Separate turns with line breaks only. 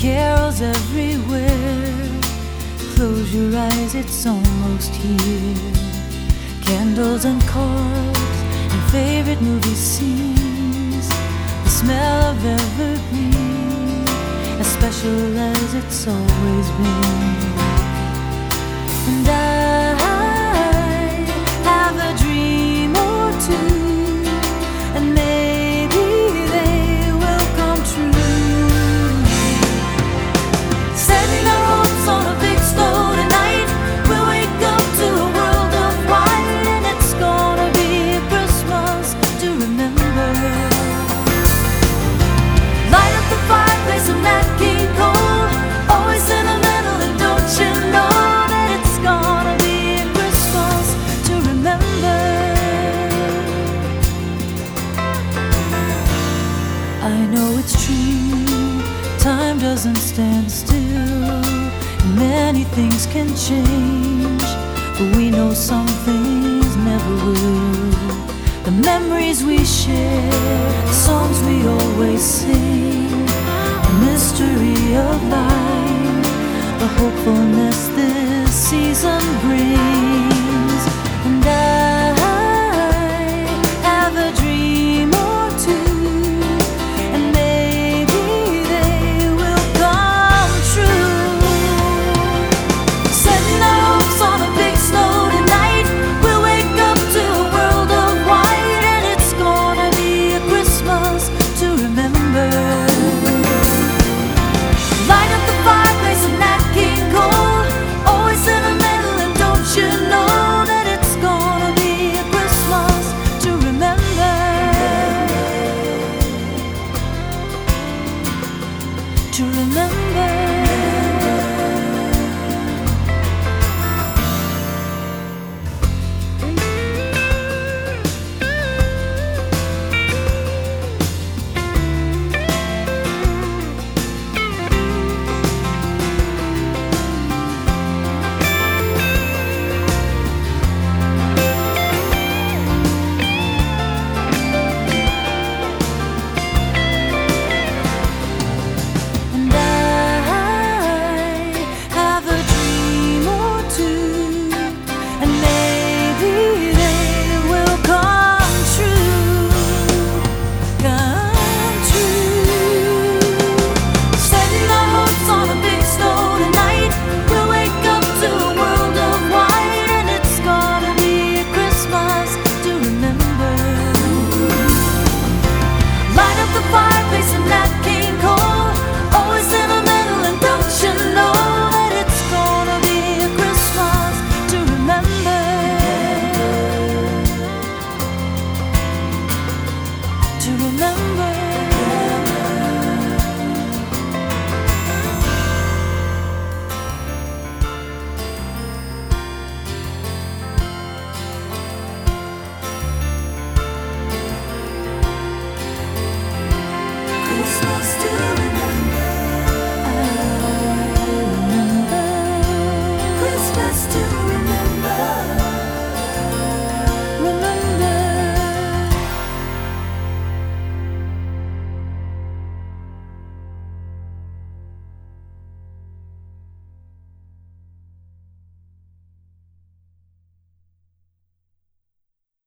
carols everywhere. Close your eyes, it's almost here. Candles and cards and favorite movie scenes. The smell of evergreen, as special as it's always been. And I have a dream or two, and maybe they will come true. Setting our hopes on a big snow tonight, we'll wake up to a world of white, and it's gonna be a Christmas to remember. Light up the fireplace of Nat King Cole, always sentimental, and don't you know that it's gonna be a Christmas to remember. I know it's true, time doesn't stand still, and many things can change, but we know some things never will. The memories we share, the songs we always sing, the mystery of life, the hopefulness this season brings. And I have a dream or two, and maybe they will come true. Setting our hopes on a big snow tonight, we'll wake up to a world of white, and it's gonna be a Christmas to remember. Light up the fireplace of Nat King Cole, always sentimental, and don't you know that it's gonna be a Christmas to remember. To remember.